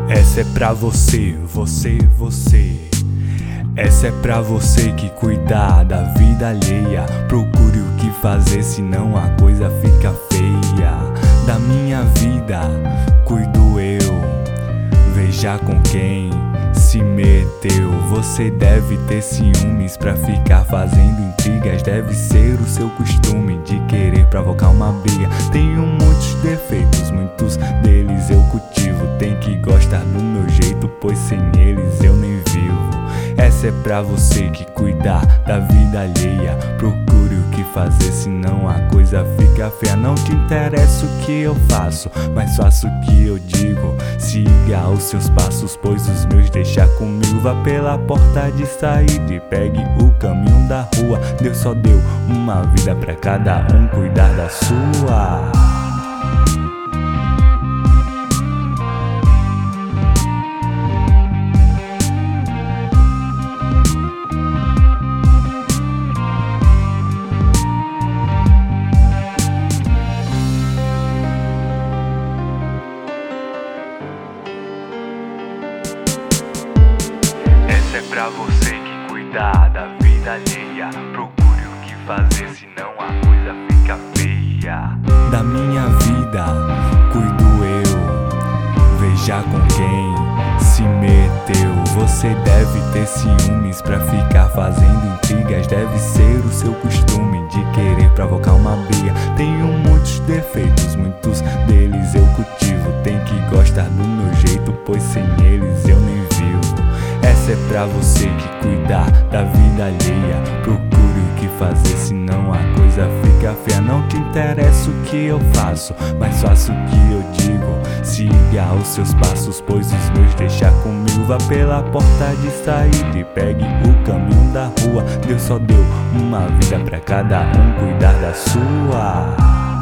Essa é pra você, você. Essa é pra você que cuidar da vida alheia. Procure o que fazer, senão a coisa fica feia. Da minha vida cuido eu, veja com quem se meteu. Você deve ter ciúmes pra ficar fazendo intrigas. Deve ser o seu costume de querer provocar uma briga. Tenho muitos defeitos, muitos deles eu cultivo. Tem que gostar do meu jeito, pois sem eles eu nem vivo. Essa é pra você que cuidar da vida alheia. Procure o que fazer, senão a coisa fica feia. Não te interessa o que eu faço, mas faço o que eu digo. Siga os seus passos, pois os meus deixa comigo. Vá pela porta de saída e pegue o caminho da rua. Deus só deu uma vida pra cada um cuidar da sua. É pra você que cuidar da vida alheia. Procure o que fazer, senão a coisa fica feia. Da minha vida cuido eu, veja com quem se meteu. Você deve ter ciúmes pra ficar fazendo intrigas. Deve ser o seu costume de querer provocar uma briga. Tenho muitos defeitos, muitos deles eu cultivo. Tem que gostar do meu jeito, pois sem eles eu nem vivo. Essa é pra você que cuidar da vida alheia. Procure o que fazer, senão a coisa fica feia. Não te interessa o que eu faço, mas faço o que eu digo. Siga os seus passos, pois os meus deixa comigo. Vá pela porta de saída e pegue o caminho da rua. Deus só deu uma vida pra cada um cuidar da sua.